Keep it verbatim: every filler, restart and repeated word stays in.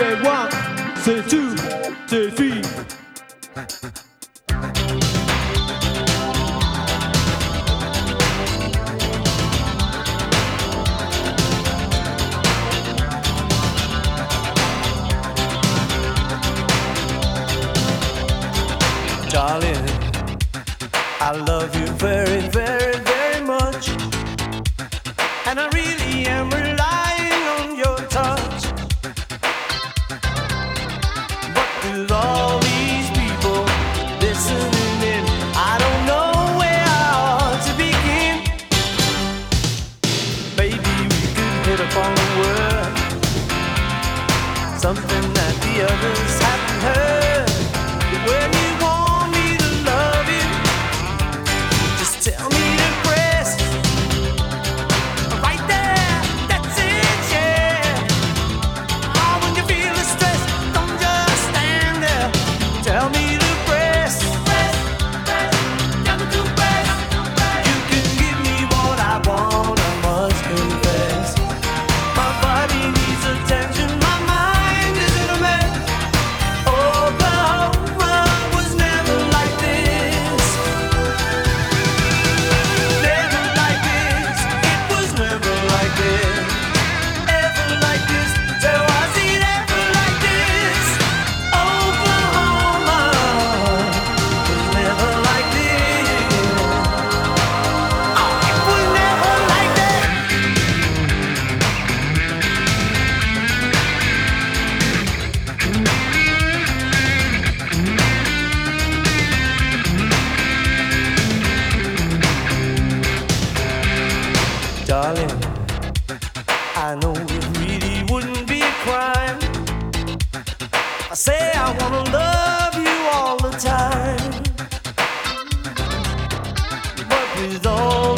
C'est one, c'est two, c'est three. Darling, I love you very, very, very much, and I really am relying on your touch. But with all these people listening in, I don't know where I ought to begin. Maybe we could hit upon a word, something that the others haven't heard. When you tell me to press right there, that's it, yeah. Oh, when you feel the stress, don't just stand there. Tell me to press, press, press, tell me to press. You can give me what I want, I must confess. My body needs attention, my mind is in a mess. Oklahoma was never like this. Darling, I know it really wouldn't be a crime. I say I wanna love you all the time, but with all